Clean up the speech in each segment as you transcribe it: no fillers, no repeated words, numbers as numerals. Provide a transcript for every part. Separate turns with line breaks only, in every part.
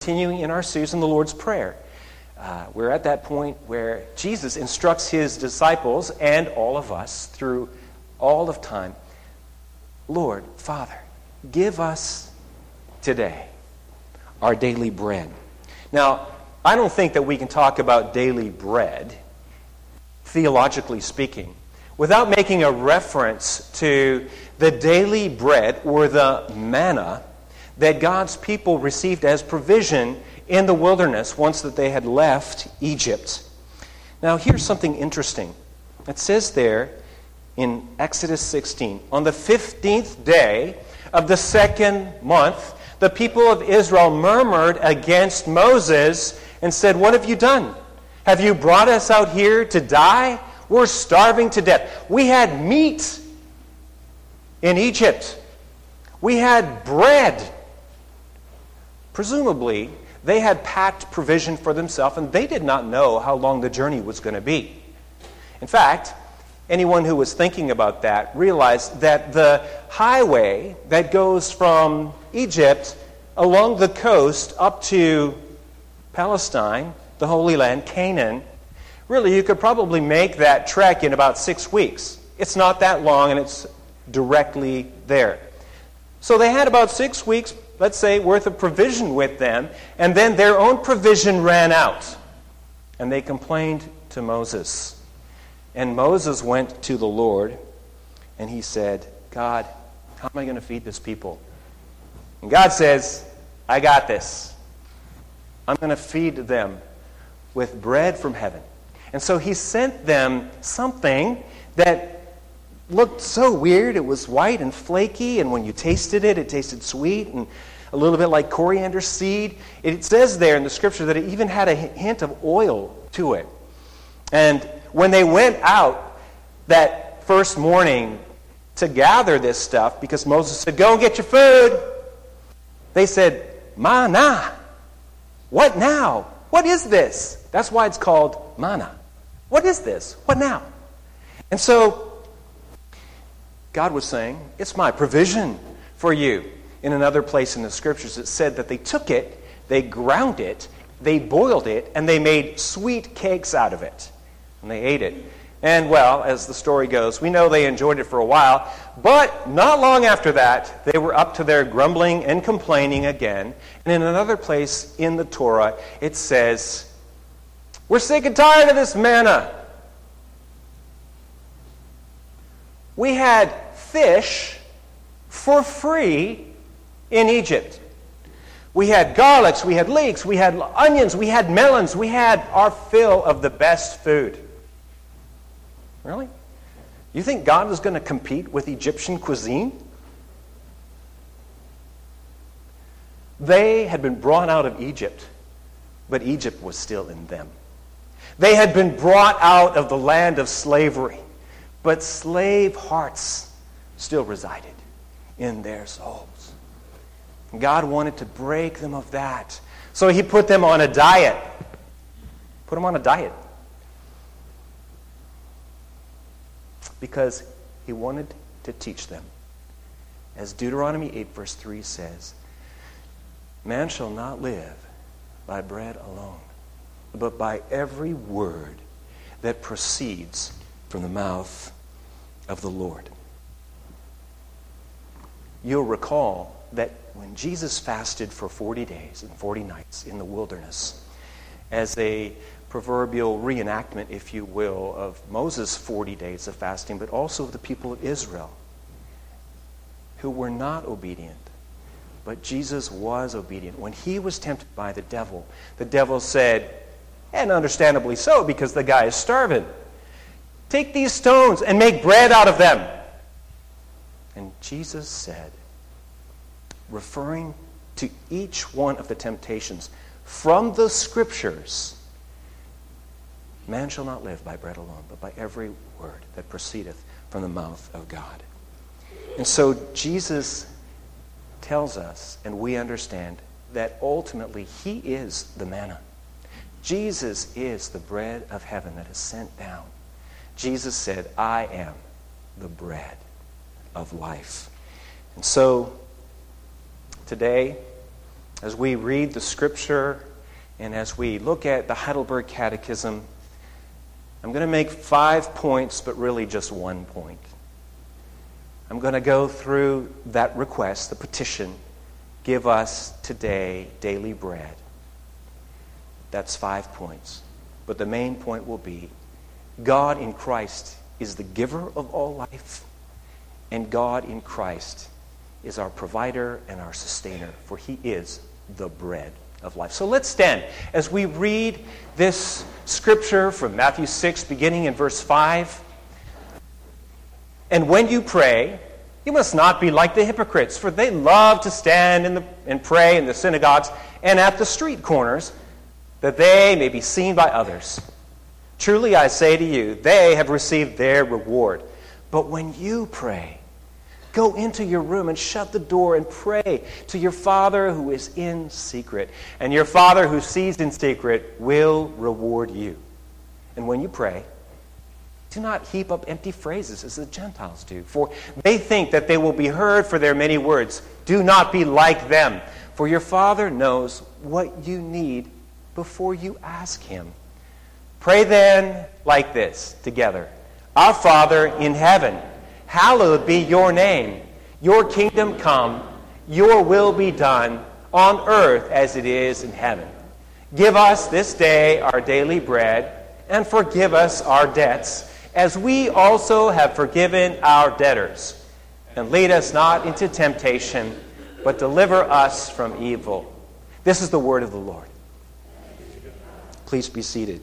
continuing in our series on the Lord's Prayer. We're at that point where Jesus instructs his disciples and all of us through all of time, Lord, Father, give us today our daily bread. Now, I don't think that we can talk about daily bread, theologically speaking, without making a reference to the daily bread or the manna that God's people received as provision in the wilderness once that they had left Egypt. Now, here's something interesting. It says there in Exodus 16, on the 15th day of the second month, the people of Israel murmured against Moses and said, "What have you done? Have you brought us out here to die? We're starving to death. We had meat in Egypt. We had bread." Presumably, they had packed provision for themselves, and they did not know how long the journey was going to be. In fact, anyone who was thinking about that realized that the highway that goes from Egypt along the coast up to Palestine, the Holy Land, Canaan, really you could probably make that trek in about 6 weeks. It's not that long, and it's directly there. So they had about 6 weeks, let's say, worth of provision with them, and then their own provision ran out. And they complained to Moses. And Moses went to the Lord, and he said, "God, how am I going to feed this people?" And God says, "I got this. I'm going to feed them with bread from heaven." And so he sent them something that looked so weird. It was white and flaky, and when you tasted it, it tasted sweet and a little bit like coriander seed. It says there in the scripture that it even had a hint of oil to it. And when they went out that first morning to gather this stuff, because Moses said, "Go and get your food," they said, "Manna. What now? What is this?" That's why it's called manna. What is this? What now? And so God was saying, "It's my provision for you." In another place in the scriptures, it said that they took it, they ground it, they boiled it, and they made sweet cakes out of it. And they ate it. And, well, as the story goes, we know they enjoyed it for a while, but not long after that, they were up to their grumbling and complaining again. And in another place in the Torah, it says, "We're sick and tired of this manna. We had fish for free in Egypt. We had garlics, we had leeks, we had onions, we had melons, we had our fill of the best food." Really? You think God is going to compete with Egyptian cuisine? They had been brought out of Egypt, but Egypt was still in them. They had been brought out of the land of slavery, but slave hearts still resided in their souls. God wanted to break them of that. So he put them on a diet. Put them on a diet. Because he wanted to teach them. As Deuteronomy 8 verse 3 says, "Man shall not live by bread alone, but by every word that proceeds from the mouth of the Lord." You'll recall that when Jesus fasted for 40 days and 40 nights in the wilderness, as a proverbial reenactment, if you will, of Moses' 40 days of fasting, but also of the people of Israel, who were not obedient. But Jesus was obedient. When he was tempted by the devil said, and understandably so, because the guy is starving, "Take these stones and make bread out of them." And Jesus said, referring to each one of the temptations from the scriptures, "Man shall not live by bread alone, but by every word that proceedeth from the mouth of God." And so Jesus tells us, and we understand, that ultimately he is the manna. Jesus is the bread of heaven that is sent down. Jesus said, "I am the bread of life." And so today, as we read the Scripture and as we look at the Heidelberg Catechism, I'm going to make 5 points, but really just 1 point. I'm going to go through that request, the petition, give us today daily bread. That's 5 points. But the main point will be, God in Christ is the giver of all life, and God in Christ is our provider and our sustainer, for He is the bread of life. So let's stand as we read this scripture from Matthew 6, beginning in verse 5. And when you pray, you must not be like the hypocrites, for they love to stand and pray in the synagogues and at the street corners, that they may be seen by others. Truly I say to you, they have received their reward. But when you pray, go into your room and shut the door and pray to your Father who is in secret. And your Father who sees in secret will reward you. And when you pray, do not heap up empty phrases as the Gentiles do, for they think that they will be heard for their many words. Do not be like them, for your Father knows what you need before you ask Him. Pray then like this together. Our Father in heaven, hallowed be your name. Your kingdom come, your will be done on earth as it is in heaven. Give us this day our daily bread, and forgive us our debts, as we also have forgiven our debtors. And lead us not into temptation, but deliver us from evil. This is the word of the Lord. Please be seated.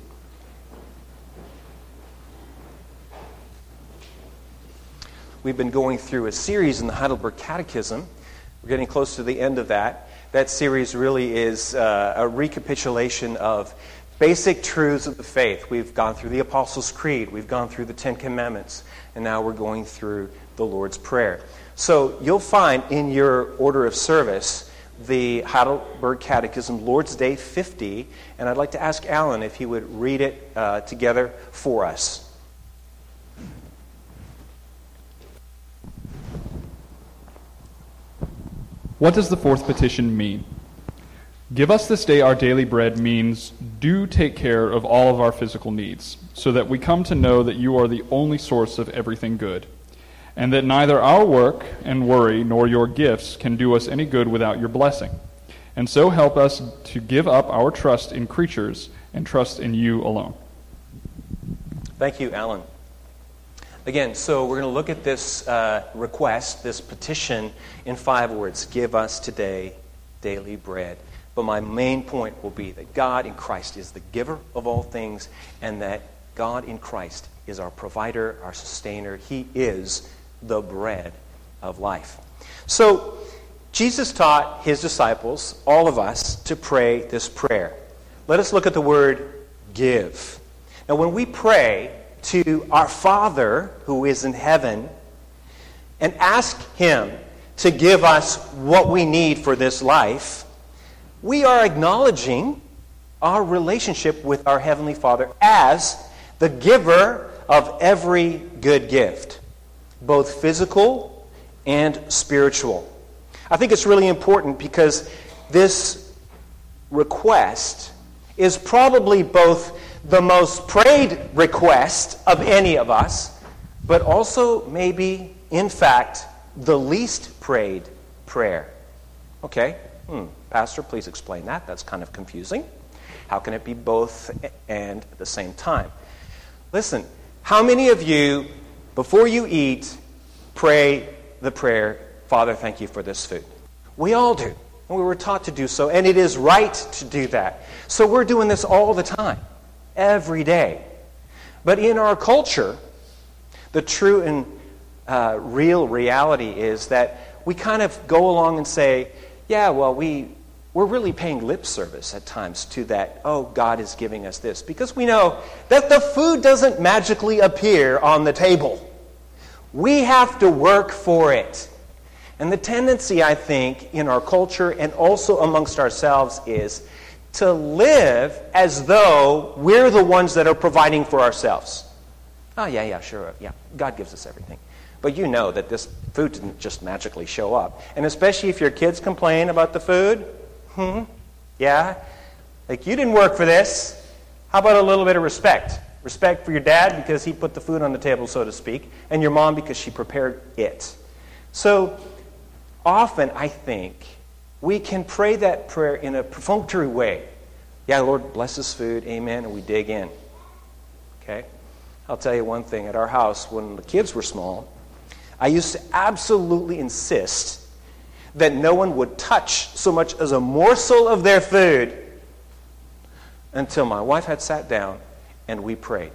We've been going through a series in the Heidelberg Catechism. We're getting close to the end of that. That series really is a recapitulation of basic truths of the faith. We've gone through the Apostles' Creed. We've gone through the Ten Commandments. And now we're going through the Lord's Prayer. So you'll find in your order of service the Heidelberg Catechism, Lord's Day 50. And I'd like to ask Alan if he would read it together for us.
What does the fourth petition mean? Give us this day our daily bread means do take care of all of our physical needs, so that we come to know that you are the only source of everything good, and that neither our work and worry nor your gifts can do us any good without your blessing. And so help us to give up our trust in creatures and trust in you alone.
Thank you, Alan. Again, so we're going to look at this request, this petition, in 5 words. Give us today daily bread. But my main point will be that God in Christ is the giver of all things, and that God in Christ is our provider, our sustainer. He is the bread of life. So Jesus taught His disciples, all of us, to pray this prayer. Let us look at the word give. Now when we pray to our Father who is in heaven and ask Him to give us what we need for this life, we are acknowledging our relationship with our Heavenly Father as the giver of every good gift, both physical and spiritual. I think it's really important because this request is probably both the most prayed request of any of us, but also maybe, in fact, the least prayed prayer. Okay? Pastor, please explain that. That's kind of confusing. How can it be both and at the same time? Listen, how many of you, before you eat, pray the prayer, Father, thank you for this food? We all do. And we were taught to do so, and it is right to do that. So we're doing this all the time, every day. But in our culture, the true and real reality is that we kind of go along and say, yeah, well, we're really paying lip service at times to that, oh, God is giving us this. Because we know that the food doesn't magically appear on the table. We have to work for it. And the tendency, I think, in our culture and also amongst ourselves is to live as though we're the ones that are providing for ourselves. Oh, yeah, sure, yeah, God gives us everything. But you know that this food didn't just magically show up. And especially if your kids complain about the food, Yeah? Like, you didn't work for this. How about a little bit of respect? Respect for your dad because he put the food on the table, so to speak, and your mom because she prepared it. So often, I think, we can pray that prayer in a perfunctory way. Yeah, Lord, bless this food, amen, and we dig in. Okay? I'll tell you one thing. At our house, when the kids were small, I used to absolutely insist that no one would touch so much as a morsel of their food until my wife had sat down and we prayed.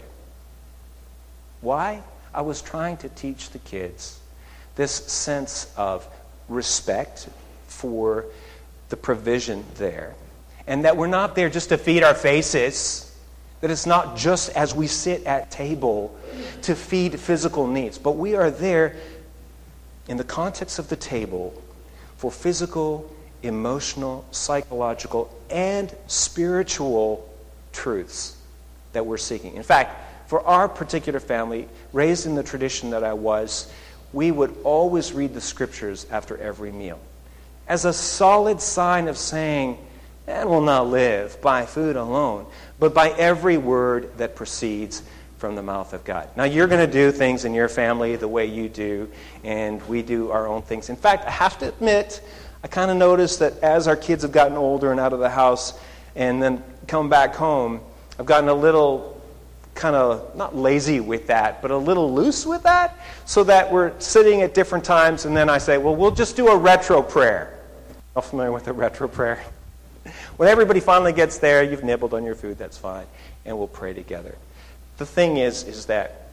Why? I was trying to teach the kids this sense of respect for the provision there, and that we're not there just to feed our faces, that it's not just as we sit at table to feed physical needs, but we are there in the context of the table for physical, emotional, psychological, and spiritual truths that we're seeking. In fact, for our particular family, raised in the tradition that I was, we would always read the scriptures after every meal as a solid sign of saying, man will not live by food alone, but by every word that proceeds from the mouth of God. Now, you're going to do things in your family the way you do, and we do our own things. In fact, I have to admit, I kind of noticed that as our kids have gotten older and out of the house and then come back home, I've gotten a little kind of, not lazy with that, but a little loose with that, so that we're sitting at different times, and then I say, well, we'll just do a retro prayer. All familiar with a retro prayer? When everybody finally gets there, you've nibbled on your food, that's fine, and we'll pray together. The thing is that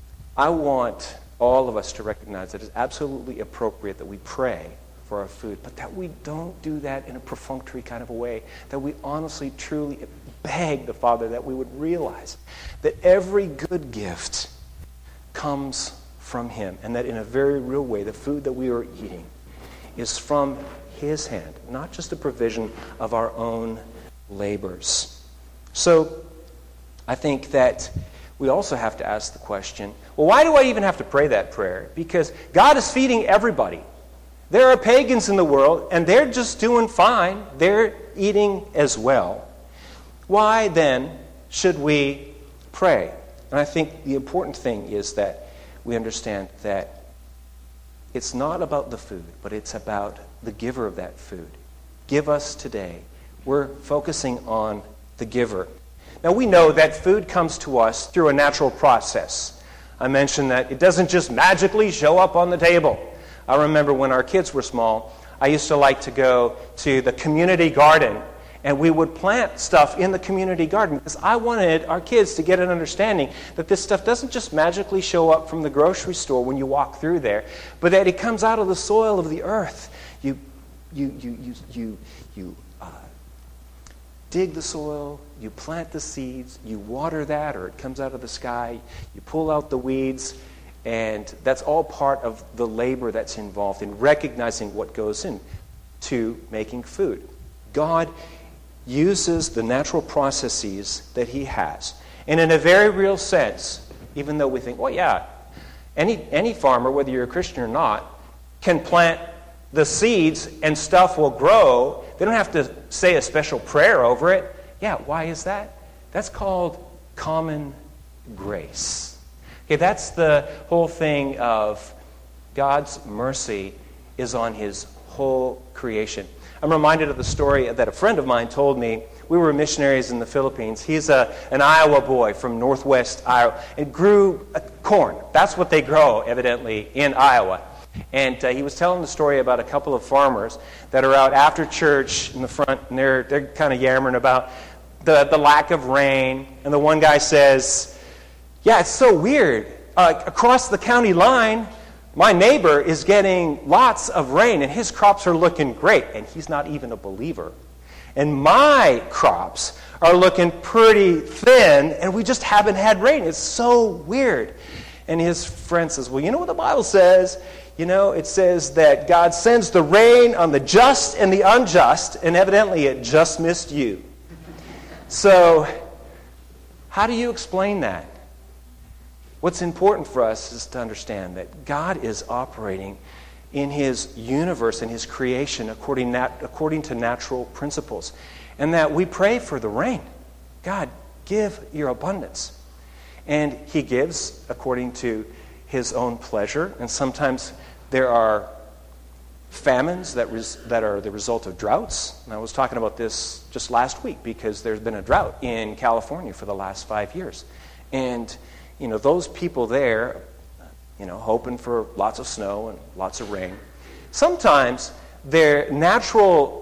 I want all of us to recognize that it's absolutely appropriate that we pray for our food, but that we don't do that in a perfunctory kind of a way, that we honestly, truly beg the Father that we would realize that every good gift comes from Him, and that in a very real way, the food that we are eating is from His hand, not just a provision of our own labors. So I think that we also have to ask the question, well, why do I even have to pray that prayer? Because God is feeding everybody. There are pagans in the world, and they're just doing fine. They're eating as well. Why then should we pray? And I think the important thing is that we understand that it's not about the food, but it's about the giver of that food. Give us today. We're focusing on the giver. Now, we know that food comes to us through a natural process. I mentioned that it doesn't just magically show up on the table. I remember when our kids were small, I used to like to go to the community garden, and we would plant stuff in the community garden because I wanted our kids to get an understanding that this stuff doesn't just magically show up from the grocery store when you walk through there, but that it comes out of the soil of the earth. You dig the soil, you plant the seeds, you water that, or it comes out of the sky, you pull out the weeds, and that's all part of the labor that's involved in recognizing what goes into making food. God uses the natural processes that He has. And in a very real sense, even though we think, well, yeah, any farmer, whether you're a Christian or not, can plant the seeds and stuff will grow. They don't have to say a special prayer over it. Yeah, why is that? That's called common grace. Okay, that's the whole thing of God's mercy is on His whole creation. I'm reminded of the story that a friend of mine told me. We were missionaries in the Philippines. He's an Iowa boy from northwest Iowa and grew corn. That's what they grow, evidently, in Iowa. And he was telling the story about a couple of farmers that are out after church in the front, and they're kind of yammering about the lack of rain. And the one guy says, yeah, it's so weird. Across the county line, my neighbor is getting lots of rain, and his crops are looking great, and he's not even a believer. And my crops are looking pretty thin, and we just haven't had rain. It's so weird. And his friend says, well, you know what the Bible says? You know, it says that God sends the rain on the just and the unjust, and evidently it just missed you. So, how do you explain that? What's important for us is to understand that God is operating in his universe, in his creation, according to natural principles. And that we pray for the rain. God, give your abundance. And he gives according to his own pleasure. And sometimes there are famines that are the result of droughts. And I was talking about this just last week because there's been a drought in California for the last 5 years. And, those people there, hoping for lots of snow and lots of rain. Sometimes their natural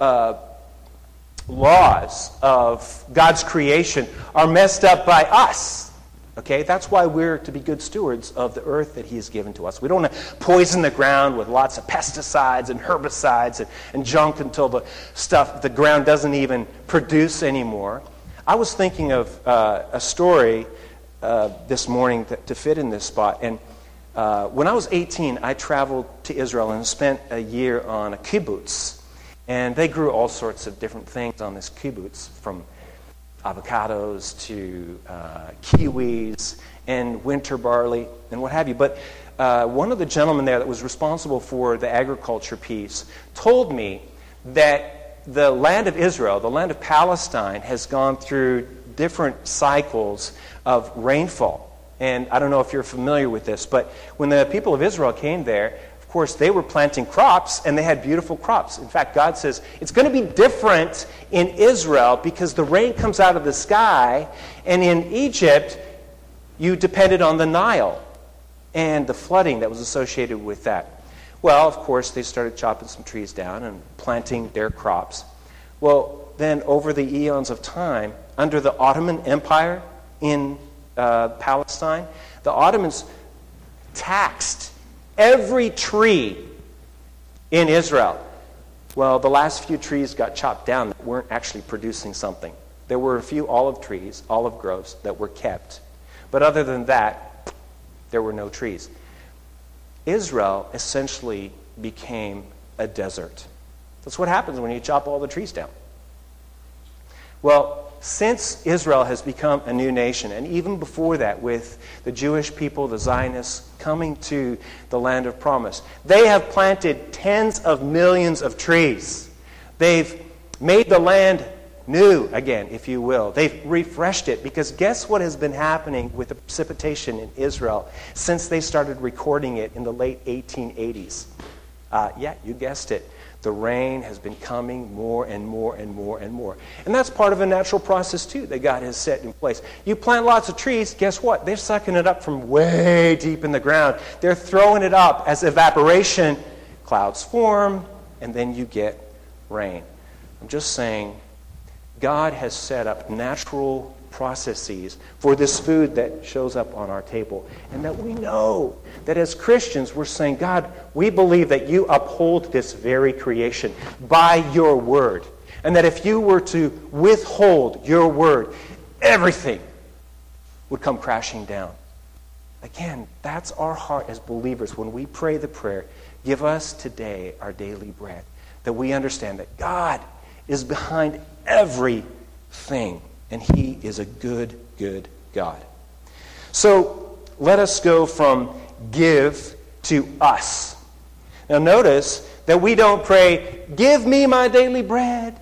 laws of God's creation are messed up by us. Okay, that's why we're to be good stewards of the earth that he has given to us. We don't want to poison the ground with lots of pesticides and herbicides and junk until the ground doesn't even produce anymore. I was thinking of a story this morning to fit in this spot. And when I was 18, I traveled to Israel and spent a year on a kibbutz. And they grew all sorts of different things on this kibbutz, from avocados to kiwis and winter barley and what have you. But one of the gentlemen there that was responsible for the agriculture piece told me that the land of Israel, the land of Palestine, has gone through different cycles of rainfall. And I don't know if you're familiar with this, but when the people of Israel came there, of course, they were planting crops, and they had beautiful crops. In fact, God says it's going to be different in Israel because the rain comes out of the sky, and in Egypt, you depended on the Nile and the flooding that was associated with that. Well, of course, they started chopping some trees down and planting their crops. Well, then over the eons of time, under the Ottoman Empire in Palestine, the Ottomans taxed every tree in Israel. Well, the last few trees got chopped down that weren't actually producing something. There were a few olive trees, olive groves, that were kept. But other than that, there were no trees. Israel essentially became a desert. That's what happens when you chop all the trees down. Well, since Israel has become a new nation, and even before that with the Jewish people, the Zionists, coming to the land of promise, they have planted tens of millions of trees. They've made the land new again, if you will. They've refreshed it, because guess what has been happening with the precipitation in Israel since they started recording it in the late 1880s? Yeah, you guessed it. The rain has been coming more and more and more and more. And that's part of a natural process, too, that God has set in place. You plant lots of trees, guess what? They're sucking it up from way deep in the ground. They're throwing it up as evaporation. Clouds form, and then you get rain. I'm just saying, God has set up natural processes for this food that shows up on our table. And that we know that as Christians, we're saying, God, we believe that you uphold this very creation by your word. And that if you were to withhold your word, everything would come crashing down. Again, that's our heart as believers when we pray the prayer, give us today our daily bread. That we understand that God is behind everything. And he is a good, good God. So let us go from give to us. Now notice that we don't pray, give me my daily bread.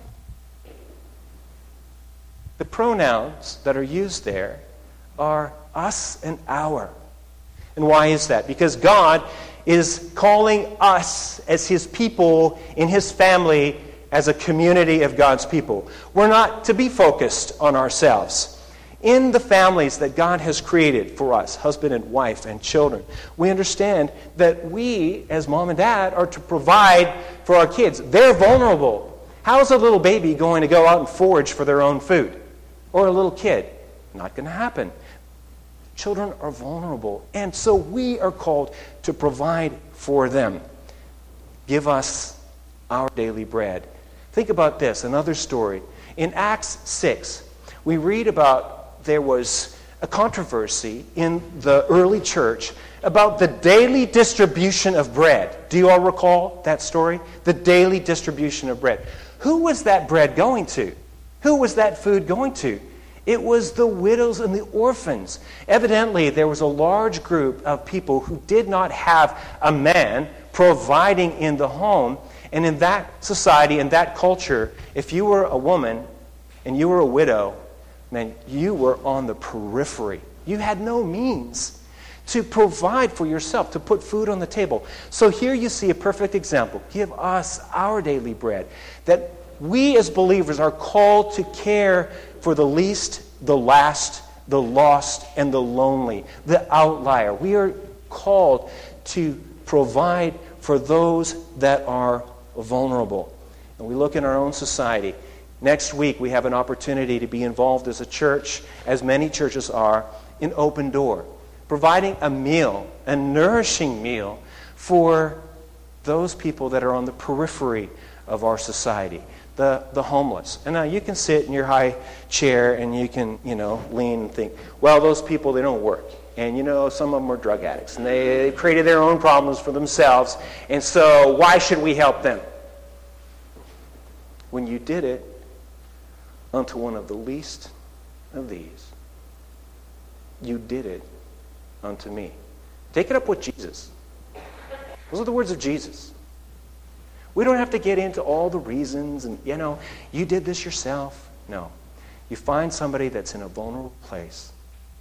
The pronouns that are used there are us and our. And why is that? Because God is calling us as his people in his family, as a community of God's people. We're not to be focused on ourselves. In the families that God has created for us, husband and wife and children, we understand that we, as mom and dad, are to provide for our kids. They're vulnerable. How's a little baby going to go out and forage for their own food? Or a little kid? Not going to happen. Children are vulnerable. And so we are called to provide for them. Give us our daily bread. Think about this, another story. In Acts 6, we read about there was a controversy in the early church about the daily distribution of bread. Do you all recall that story? The daily distribution of bread. Who was that bread going to? Who was that food going to? It was the widows and the orphans. Evidently, there was a large group of people who did not have a man providing in the home. And in that society, in that culture, if you were a woman and you were a widow, man, you were on the periphery. You had no means to provide for yourself, to put food on the table. So here you see a perfect example. Give us our daily bread. That we as believers are called to care for the least, the last, the lost, and the lonely, the outlier. We are called to provide for those that are vulnerable. And we look in our own society. Next week we have an opportunity to be involved as a church, as many churches are, in Open Door, providing a meal, a nourishing meal for those people that are on the periphery of our society, the homeless. And now you can sit in your high chair and you can, lean and think, well, those people, they don't work. And, some of them are drug addicts. And they created their own problems for themselves. And so why should we help them? When you did it unto one of the least of these, you did it unto me. Take it up with Jesus. Those are the words of Jesus. We don't have to get into all the reasons and, you did this yourself. No. You find somebody that's in a vulnerable place.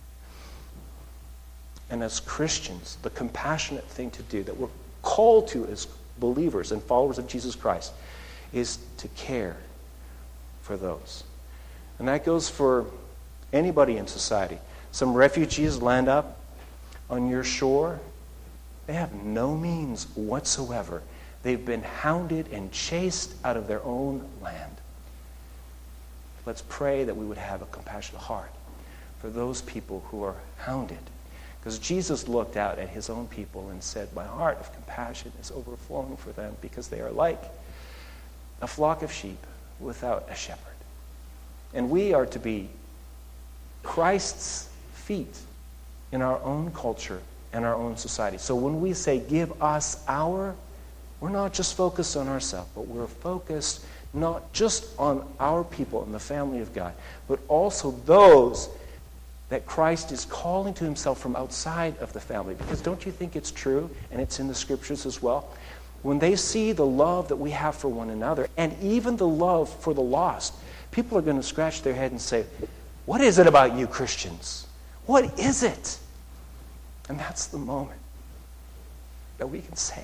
And as Christians, the compassionate thing to do that we're called to as believers and followers of Jesus Christ is to care for those. And that goes for anybody in society. Some refugees land up on your shore. They have no means whatsoever. They've been hounded and chased out of their own land. Let's pray that we would have a compassionate heart for those people who are hounded. Because Jesus looked out at his own people and said, my heart of compassion is overflowing for them because they are like a flock of sheep without a shepherd. And we are to be Christ's feet in our own culture and our own society. So when we say, give us our, we're not just focused on ourselves, but we're focused not just on our people and the family of God, but also those that Christ is calling to himself from outside of the family. Because don't you think it's true, and it's in the scriptures as well? When they see the love that we have for one another, and even the love for the lost, people are going to scratch their head and say, what is it about you Christians? What is it? And that's the moment that we can say,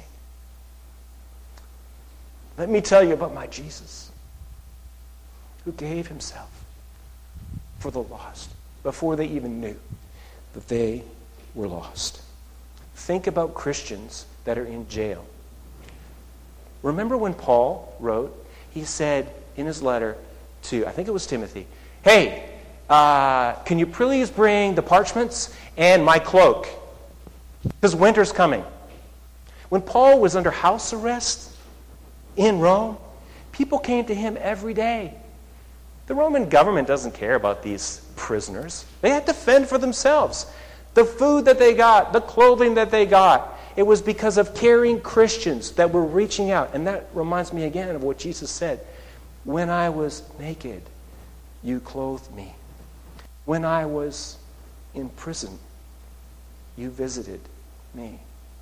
let me tell you about my Jesus, who gave himself for the lost before they even knew that they were lost. Think about Christians that are in jail. Remember when Paul wrote, he said in his letter to, I think it was Timothy, hey, can you please bring the parchments and my cloak? Because winter's coming. When Paul was under house arrest in Rome, people came to him every day. The Roman government doesn't care about these prisoners. They had to fend for themselves. The food that they got, the clothing that they got, it was because of caring Christians that were reaching out. And that reminds me again of what Jesus said. When I was naked, you clothed me. When I was in prison, you visited me.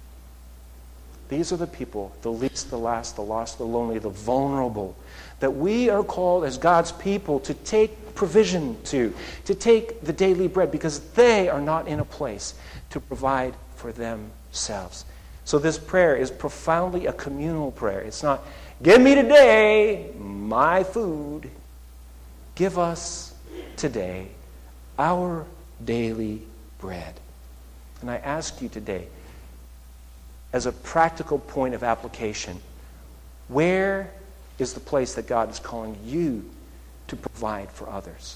These are the people, the least, the last, the lost, the lonely, the vulnerable, that we are called as God's people to take provision to take the daily bread, because they are not in a place to provide for themselves. So this prayer is profoundly a communal prayer. It's not, give me today my food. Give us today our daily bread. And I ask you today, as a practical point of application, where is the place that God is calling you to provide for others?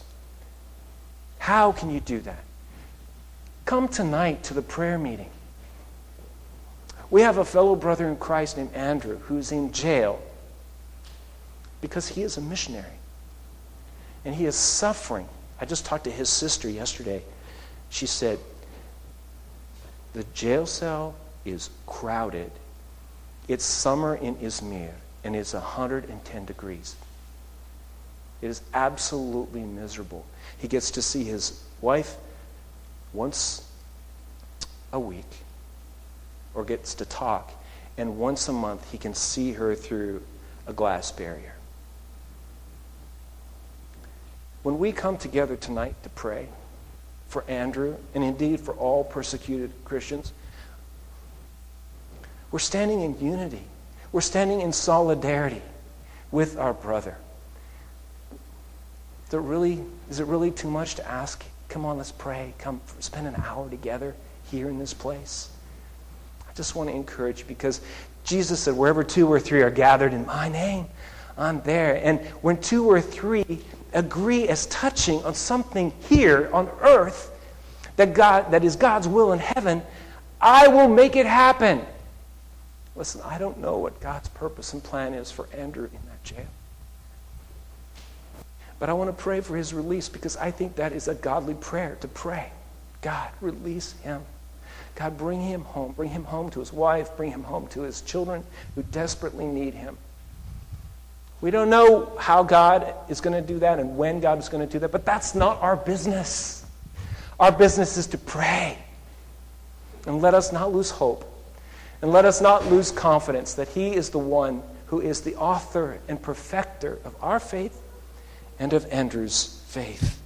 How can you do that? Come tonight to the prayer meeting. We have a fellow brother in Christ named Andrew who's in jail because he is a missionary. And he is suffering. I just talked to his sister yesterday. She said, the jail cell is crowded. It's summer in Izmir, and it's 110 degrees. It is absolutely miserable. He gets to see his wife once a week, or gets to talk, and once a month he can see her through a glass barrier. When we come together tonight to pray for Andrew, and indeed for all persecuted Christians, we're standing in unity. We're standing in solidarity with our brother. Is it really too much to ask? Come on, let's pray. Come spend an hour together here in this place. I just want to encourage you, because Jesus said, wherever 2 or 3 are gathered in my name, I'm there. And when 2 or 3 agree as touching on something here on earth that is God's will in heaven, I will make it happen. Listen, I don't know what God's purpose and plan is for Andrew in that jail. But I want to pray for his release, because I think that is a godly prayer to pray. God, release him. God, bring him home. Bring him home to his wife. Bring him home to his children who desperately need him. We don't know how God is going to do that and when God is going to do that, but that's not our business. Our business is to pray. And let us not lose hope. And let us not lose confidence that he is the one who is the author and perfecter of our faith and of Andrew's faith.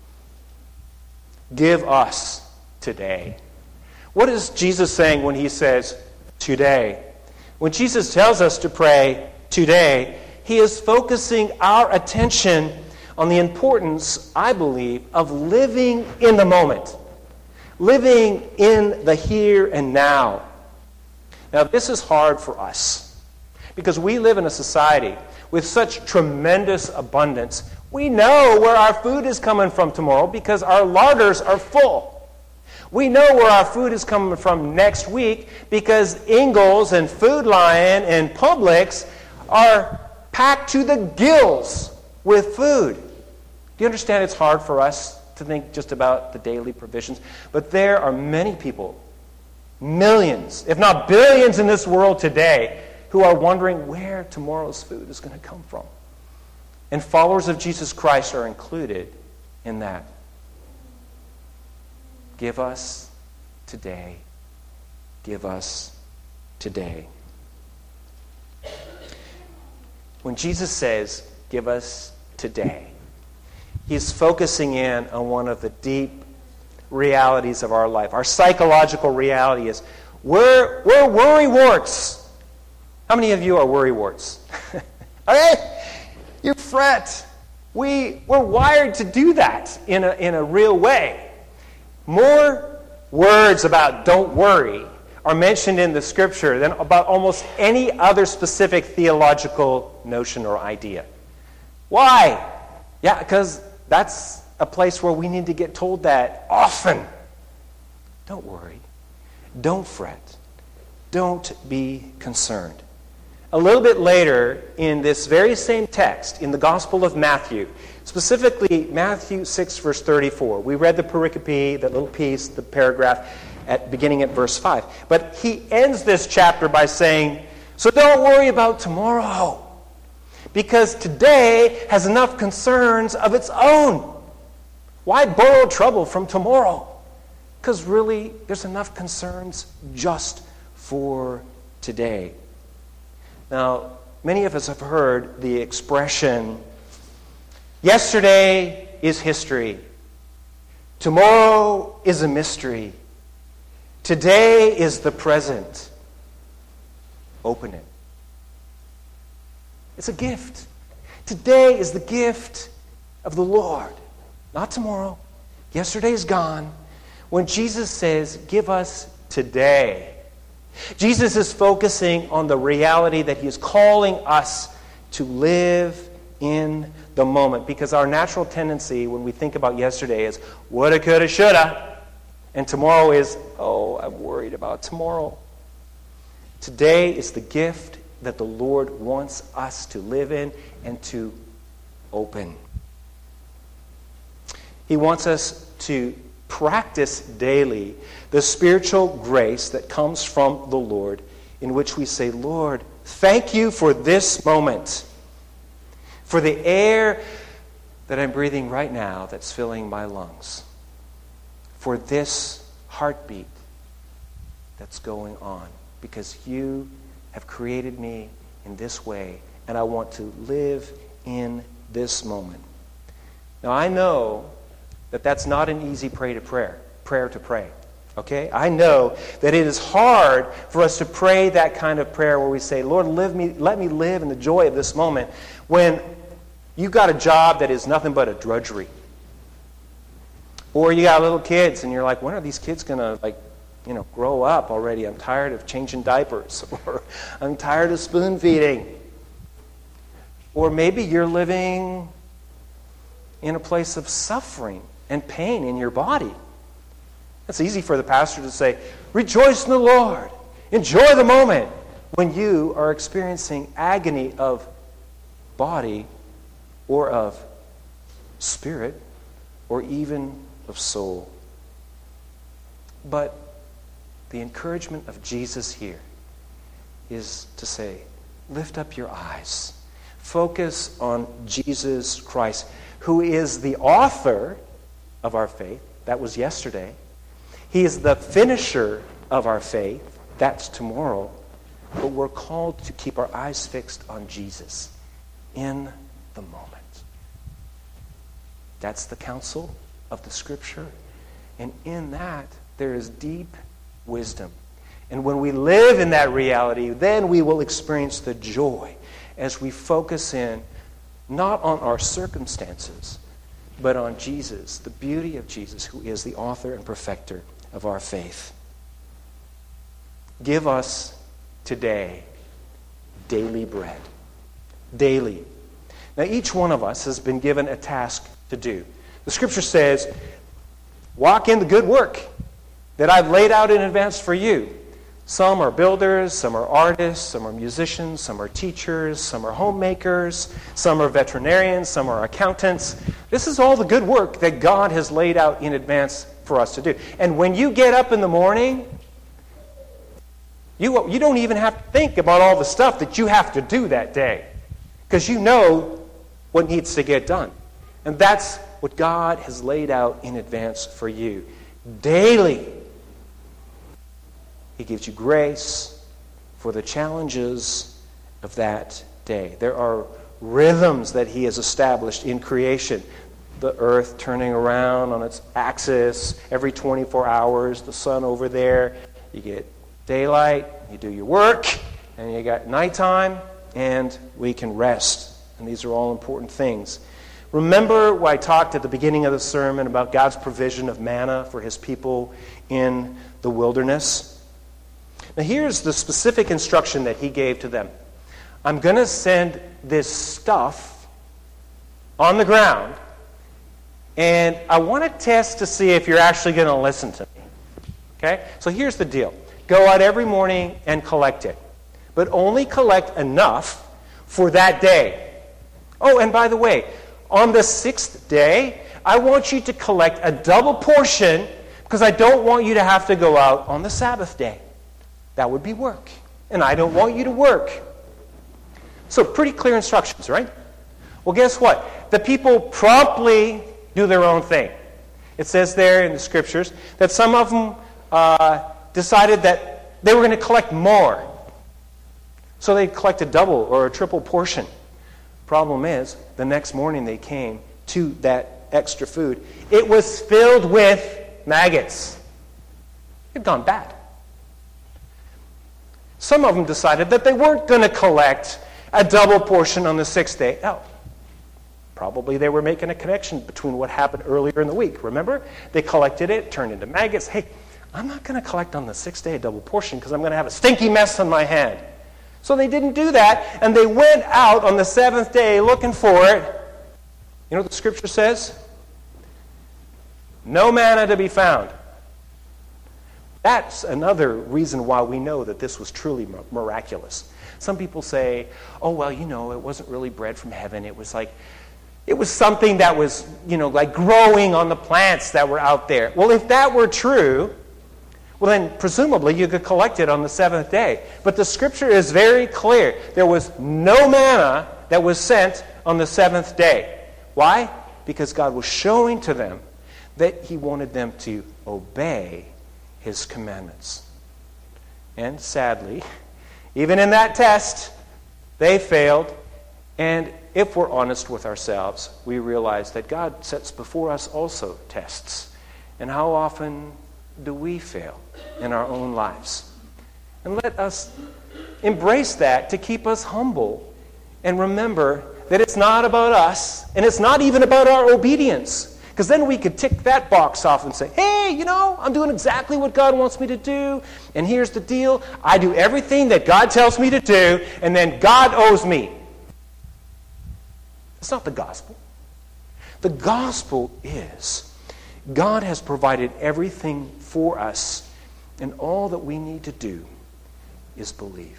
Give us today. What is Jesus saying when he says today? When Jesus tells us to pray today, he is focusing our attention on the importance, I believe, of living in the moment. Living in the here and now. Now, this is hard for us because we live in a society with such tremendous abundance. We know where our food is coming from tomorrow because our larders are full. We know where our food is coming from next week because Ingles and Food Lion and Publix are packed to the gills with food. Do you understand it's hard for us to think just about the daily provisions? But there are many people, millions, if not billions in this world today, who are wondering where tomorrow's food is going to come from. And followers of Jesus Christ are included in that. Give us today. Give us today. When Jesus says, give us today, he's focusing in on one of the deep realities of our life. Our psychological reality is we're worrywarts. How many of you are worrywarts? Okay? You fret. We're wired to do that in a real way. More words about don't worry are mentioned in the Scripture than about almost any other specific theological notion or idea. Why? Yeah, because that's a place where we need to get told that often. Don't worry. Don't fret. Don't be concerned. A little bit later in this very same text, in the Gospel of Matthew, specifically Matthew 6, verse 34, we read the pericope, that little piece, the paragraph, beginning at verse 5. But he ends this chapter by saying, so don't worry about tomorrow, because today has enough concerns of its own. Why borrow trouble from tomorrow? Because really, there's enough concerns just for today. Now, many of us have heard the expression, yesterday is history. Tomorrow is a mystery. Today is the present. Open it. It's a gift. Today is the gift of the Lord. Not tomorrow. Yesterday is gone. When Jesus says, give us today, Jesus is focusing on the reality that he is calling us to live in the moment. Because our natural tendency when we think about yesterday is, woulda, coulda, shoulda. And tomorrow is, oh, I'm worried about tomorrow. Today is the gift that the Lord wants us to live in and to open. He wants us to practice daily the spiritual grace that comes from the Lord, in which we say, Lord, thank you for this moment, for the air that I'm breathing right now that's filling my lungs, for this heartbeat that's going on, because you have created me in this way, and I want to live in this moment. Now, I know that that's not an easy prayer to pray. Okay? I know that it is hard for us to pray that kind of prayer where we say, Lord, let me live in the joy of this moment, when you've got a job that is nothing but a drudgery. Or you got little kids and you're like, when are these kids going to grow up already? I'm tired of changing diapers. Or I'm tired of spoon feeding. Or maybe you're living in a place of suffering and pain in your body. It's easy for the pastor to say, rejoice in the Lord. Enjoy the moment, when you are experiencing agony of body or of spirit or even of soul. But the encouragement of Jesus here is to say, lift up your eyes. Focus on Jesus Christ, who is the author of our faith. That was yesterday. He is the finisher of our faith. That's tomorrow. But we're called to keep our eyes fixed on Jesus in the moment. That's the counsel of the Scripture. And in that, there is deep wisdom. And when we live in that reality, then we will experience the joy as we focus in not on our circumstances, but on Jesus, the beauty of Jesus, who is the author and perfecter of our faith. Give us today daily bread. Daily. Now, each one of us has been given a task to do. The Scripture says, walk in the good work that I've laid out in advance for you. Some are builders, some are artists, some are musicians, some are teachers, some are homemakers, some are veterinarians, some are accountants. This is all the good work that God has laid out in advance for us to do. And when you get up in the morning, you don't even have to think about all the stuff that you have to do that day, because you know what needs to get done. And that's what God has laid out in advance for you. Daily, He gives you grace for the challenges of that day. There are rhythms that He has established in creation. The earth turning around on its axis every 24 hours, the sun over there. You get daylight, you do your work, and you got nighttime, and we can rest. And these are all important things. Remember what I talked at the beginning of the sermon about God's provision of manna for His people in the wilderness? Now here's the specific instruction that He gave to them. I'm going to send this stuff on the ground, and I want to test to see if you're actually going to listen to me. Okay? So here's the deal. Go out every morning and collect it. But only collect enough for that day. Oh, and by the way, on the 6th day, I want you to collect a double portion, because I don't want you to have to go out on the Sabbath day. That would be work. And I don't want you to work. So pretty clear instructions, right? Well, guess what? The people promptly do their own thing. It says there in the Scriptures that some of them decided that they were going to collect more. So they collect a double or a triple portion. Problem is, the next morning they came to that extra food. It was filled with maggots. It had gone bad. Some of them decided that they weren't going to collect a double portion on the 6th day. Oh, probably they were making a connection between what happened earlier in the week. Remember? They collected it, turned into maggots. Hey, I'm not going to collect on the 6th day a double portion because I'm going to have a stinky mess on my hand. So they didn't do that, and they went out on the 7th day looking for it. You know what the Scripture says? No manna to be found. That's another reason why we know that this was truly miraculous. Some people say, oh, well, it wasn't really bread from heaven. It was something that was, like growing on the plants that were out there. Well, if that were true, well, then presumably you could collect it on the 7th day. But the Scripture is very clear. There was no manna that was sent on the 7th day. Why? because God was showing to them that he wanted them to obey his commandments. And sadly, even in that test, they failed. And if we're honest with ourselves, we realize that God sets before us also tests. And how often do we fail in our own lives? And let us embrace that to keep us humble and remember that it's not about us, and it's not even about our obedience. Because then we could tick that box off and say, hey, I'm doing exactly what God wants me to do, and here's the deal. I do everything that God tells me to do, and then God owes me. It's not the gospel. The gospel is God has provided everything for us, and all that we need to do is believe.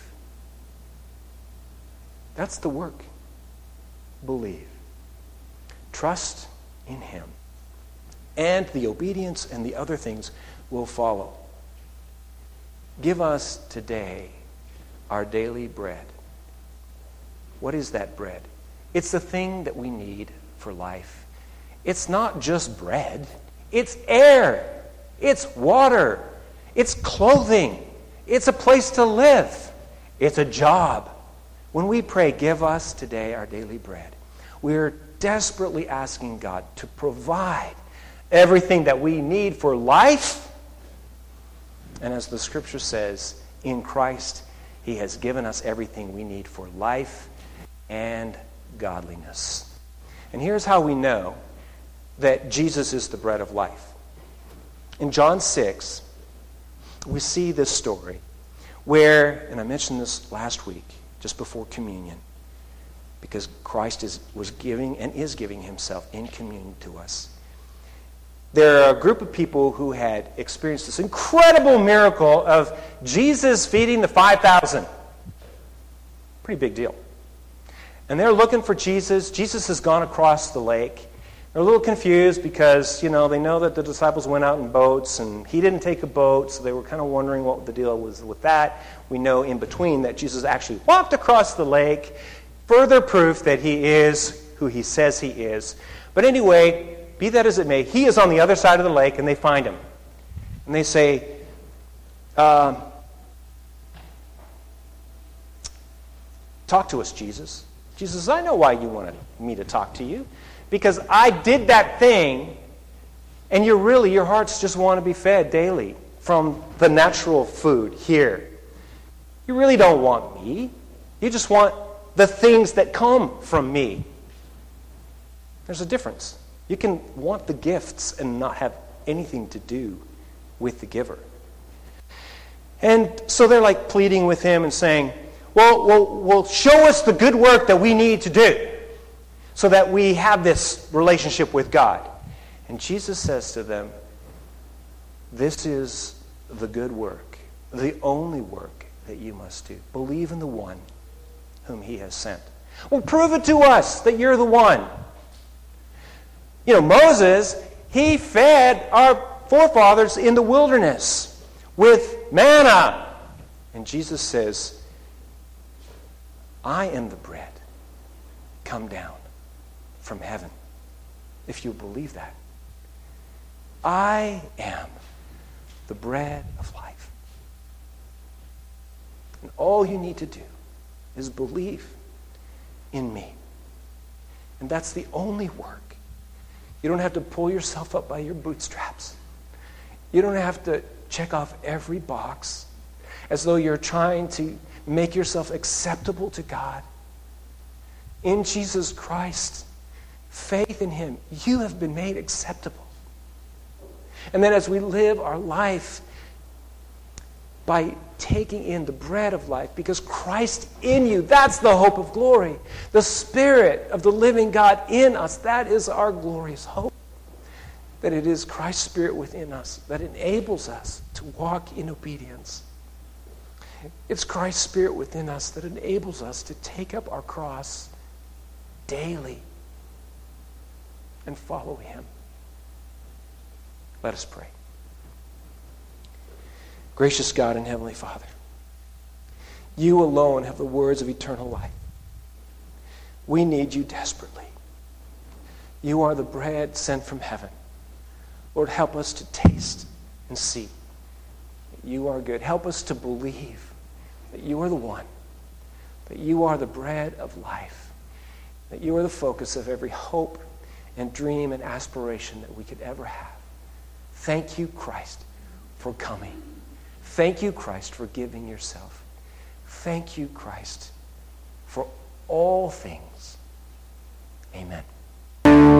That's the work. Believe. Trust in him. And the obedience and the other things will follow. Give us today our daily bread. What is that bread? It's the thing that we need for life. It's not just bread. It's air. It's water. It's clothing. It's a place to live. It's a job. When we pray, give us today our daily bread, we're desperately asking God to provide everything that we need for life. And as the scripture says, in Christ, he has given us everything we need for life and godliness. And here's how we know that Jesus is the bread of life. In John 6, we see this story where, and I mentioned this last week, just before communion, because Christ was giving and is giving himself in communion to us. There are a group of people who had experienced this incredible miracle of Jesus feeding the 5,000. Pretty big deal. And they're looking for Jesus. Jesus has gone across the lake. They're a little confused because, they know that the disciples went out in boats and he didn't take a boat, so they were kind of wondering what the deal was with that. We know in between that Jesus actually walked across the lake, further proof that he is who he says he is. But anyway, be that as it may, he is on the other side of the lake and they find him. And they say, talk to us, Jesus. Jesus says, I know why you wanted me to talk to you. Because I did that thing, and your hearts just want to be fed daily from the natural food here. You really don't want me. You just want the things that come from me. There's a difference. You can want the gifts and not have anything to do with the giver. And so they're like pleading with him and saying, well, show us the good work that we need to do, so that we have this relationship with God. And Jesus says to them, this is the good work, the only work that you must do. Believe in the one whom he has sent. Well, prove it to us that you're the one. Moses, he fed our forefathers in the wilderness with manna. And Jesus says, I am the bread come down from heaven, if you believe that. I am the bread of life. And all you need to do is believe in me. And that's the only work. You don't have to pull yourself up by your bootstraps. You don't have to check off every box as though you're trying to make yourself acceptable to God. In Jesus Christ, faith in him, you have been made acceptable. And then as we live our life by taking in the bread of life, because Christ in you, that's the hope of glory. The Spirit of the living God in us, that is our glorious hope. That it is Christ's Spirit within us that enables us to walk in obedience. It's Christ's Spirit within us that enables us to take up our cross daily and follow him. Let us pray. Gracious God and Heavenly Father, you alone have the words of eternal life. We need you desperately. You are the bread sent from heaven. Lord, help us to taste and see that you are good. Help us to believe that you are the one, that you are the bread of life, that you are the focus of every hope and dream and aspiration that we could ever have. Thank you, Christ, for coming. Thank you, Christ, for giving yourself. Thank you, Christ, for all things. Amen.